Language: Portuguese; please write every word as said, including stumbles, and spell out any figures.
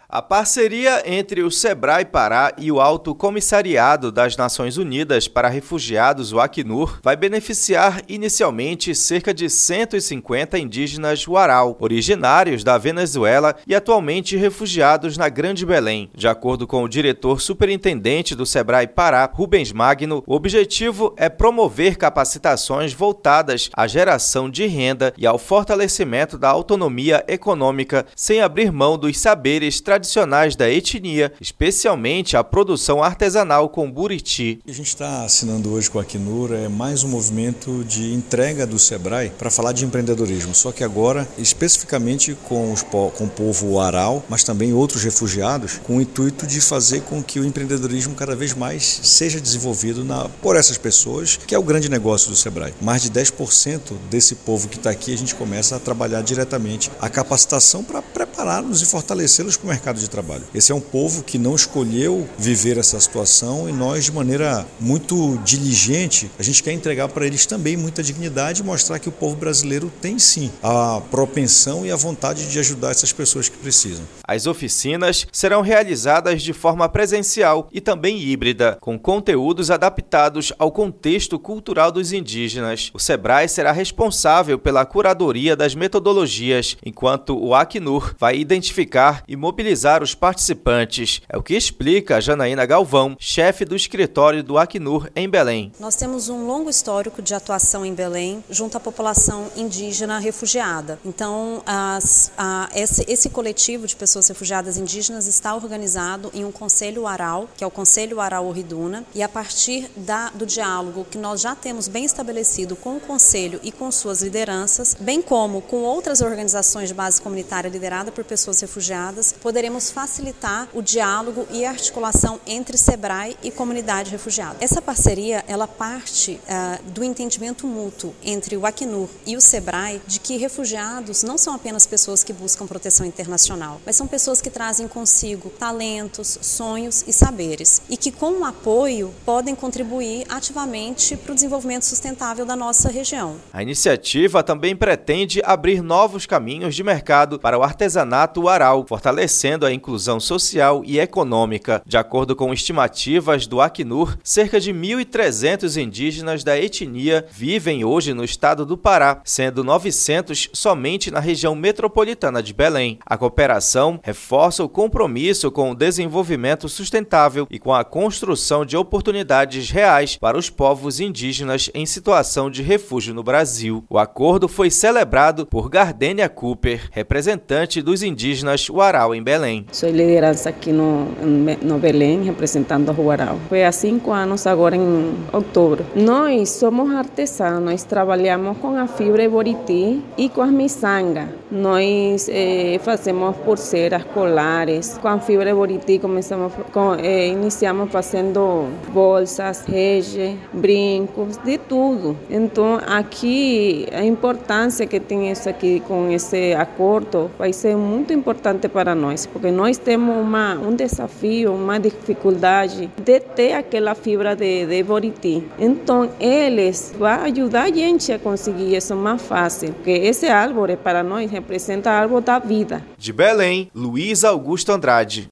A parceria entre o Sebrae Pará e o Alto Comissariado das Nações Unidas para Refugiados, o Acnur, vai beneficiar inicialmente cerca de cento e cinquenta indígenas Warao, originários da Venezuela e atualmente refugiados na Grande Belém. De acordo com o diretor superintendente do Sebrae Pará, Rubens Magno, o objetivo é promover capacitações voltadas à geração de renda e ao fortalecimento da autonomia econômica, sem abrir mão dos saberes tradicionais tradicionais da etnia, especialmente a produção artesanal com buriti. A gente está assinando hoje com a Acnur é mais um movimento de entrega do Sebrae para falar de empreendedorismo, só que agora especificamente com, os, com o povo Warao, mas também outros refugiados, com o intuito de fazer com que o empreendedorismo cada vez mais seja desenvolvido na, por essas pessoas, que é o grande negócio do Sebrae. Mais de dez por cento desse povo que está aqui, a gente começa a trabalhar diretamente a capacitação para prepará-los e fortalecê-los para o mercado de trabalho. Esse é um povo que não escolheu viver essa situação e nós, de maneira muito diligente, a gente quer entregar para eles também muita dignidade e mostrar que o povo brasileiro tem sim a propensão e a vontade de ajudar essas pessoas que precisam. As oficinas serão realizadas de forma presencial e também híbrida, com conteúdos adaptados ao contexto cultural dos indígenas. O Sebrae será responsável pela curadoria das metodologias, enquanto o Acnur vai identificar e mobilizar os participantes. É o que explica a Janaína Galvão, chefe do escritório do Acnur em Belém. Nós temos um longo histórico de atuação em Belém junto à população indígena refugiada. Então, as, a, esse, esse coletivo de pessoas refugiadas indígenas está organizado em um conselho Warao, que é o Conselho Warao Riduna, e a partir da, do diálogo que nós já temos bem estabelecido com o conselho e com suas lideranças, bem como com outras organizações de base comunitária liderada por pessoas refugiadas, poderemos facilitar o diálogo e a articulação entre Sebrae e comunidade refugiada. Essa parceria, ela parte uh, do entendimento mútuo entre o Acnur e o Sebrae de que refugiados não são apenas pessoas que buscam proteção internacional, mas são pessoas que trazem consigo talentos, sonhos e saberes e que com o apoio podem contribuir ativamente para o desenvolvimento sustentável da nossa região. A iniciativa também pretende abrir novos caminhos de mercado para o artesanato Warao, fortalecendo a inclusão social e econômica. De acordo com estimativas do Acnur, cerca de mil e trezentos indígenas da etnia vivem hoje no estado do Pará, sendo novecentos somente na região metropolitana de Belém. A cooperação reforça o compromisso com o desenvolvimento sustentável e com a construção de oportunidades reais para os povos indígenas em situação de refúgio no Brasil. O acordo foi celebrado por Gardênia Cooper, representante dos indígenas Warao em Belém. Sou liderança aqui no, no Belém, representando o Warao. Foi há cinco anos, agora em outubro. Nós somos artesãos, nós trabalhamos com a fibra Buriti e com as miçangas. Nós eh, fazemos pulseiras, colares. Com a fibra Buriti começamos, com, eh, iniciamos fazendo bolsas, rege, brincos, de tudo. Então, aqui, a importância que tem isso aqui com esse acordo vai ser muito importante para nós, porque nós temos uma, um desafio, uma dificuldade de ter aquela fibra de, de Buriti. Então, eles vão ajudar a gente a conseguir isso mais fácil, porque esse árvore, para nós, representa a árvore da vida. De Belém, Luiz Augusto Andrade.